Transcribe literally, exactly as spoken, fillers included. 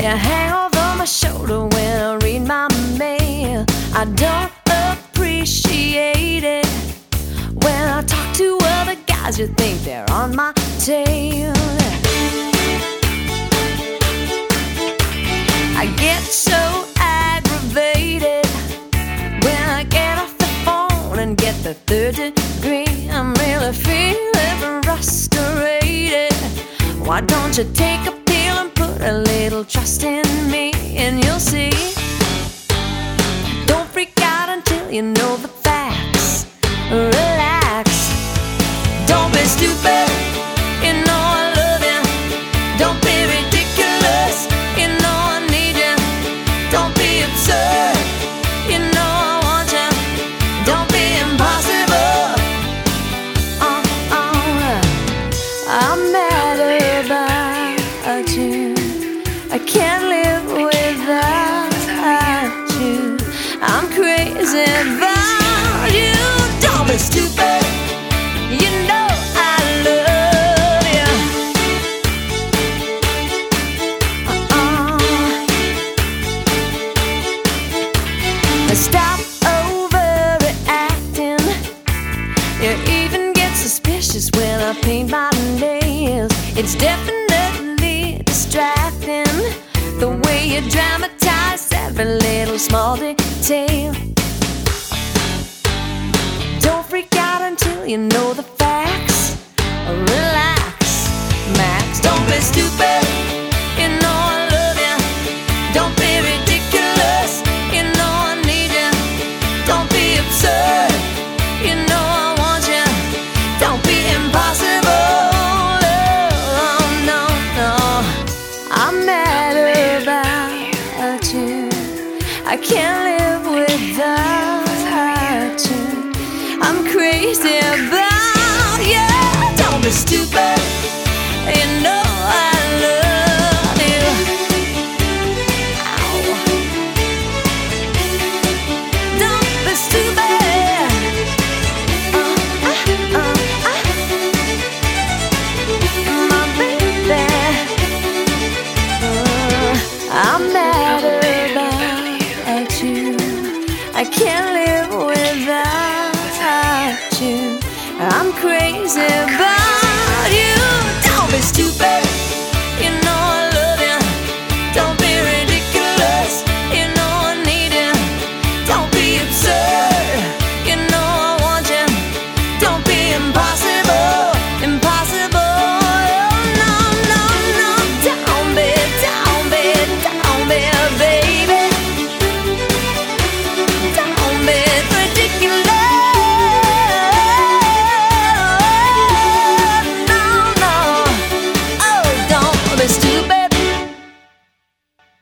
You hang over my shoulder when I read my mail. I don't appreciate it when I talk to other guys. You think they're on my tail. I get so aggravated when I get off the phone and get the third degree. I'm really feeling frustrated. Why don't you take a pill and put a little trust in me, and you'll see. Don't freak out until you know the facts. Relax. Don't be stupid. You know I love you. Don't be ridiculous. You know I need you. Don't be absurd. You know I want you. Don't be impossible. Uh, uh, I'm mad about you. I can't live without you. I'm crazy about you. Don't be stupid. You know I love you. Uh-uh. Stop overreacting. You even get suspicious when I paint my nails. It's definitely distracting the way you dramatize every little small detail. Don't freak out until you know the facts. Relax, Max. Don't be stupid. You know I love you. Don't be ridiculous. You know I need you. Don't be absurd. You know I want you. Don't be impossible. Oh, no, no. I'm mad about you. I can't live without you. I'm crazy about you. Don't be stupid.